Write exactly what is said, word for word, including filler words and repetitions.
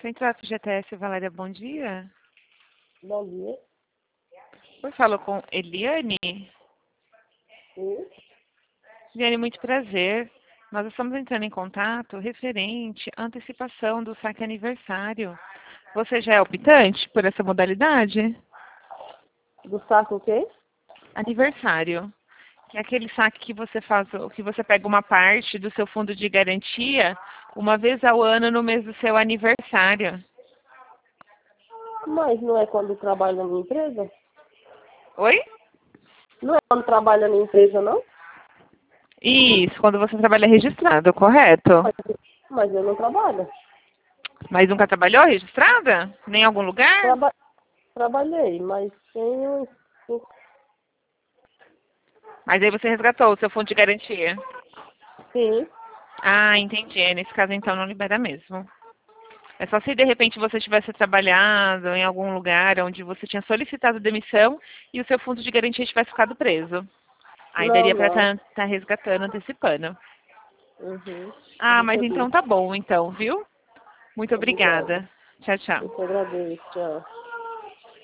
Central F G T S, Valéria, bom dia. Bom dia. Eu falo com Eliane. Sim. Eliane, muito prazer. Nós estamos entrando em contato referente à antecipação do saque aniversário. Você já é optante por essa modalidade? Do saco o quê? Aniversário. Que é aquele saque que você faz, que você pega uma parte do seu fundo de garantia uma vez ao ano no mês do seu aniversário. Mas não é quando trabalha na empresa? Oi? Não é quando trabalha na empresa, não? Isso, quando você trabalha registrado, correto? Mas, mas eu não trabalho. Mas nunca trabalhou registrada? Nem em algum lugar? Traba trabalhei, mas tenho... Mas aí você resgatou o seu fundo de garantia. Sim. Ah, entendi. Nesse caso, então, não libera mesmo. É só se de repente você tivesse trabalhado em algum lugar onde você tinha solicitado demissão e o seu fundo de garantia tivesse ficado preso. Aí Não, daria para não. estar tá, tá resgatando, antecipando. Uhum. Ah, mas Recebi. então tá bom, então, viu? Muito Obrigada. obrigada. Tchau, tchau. Eu te agradeço. Tchau.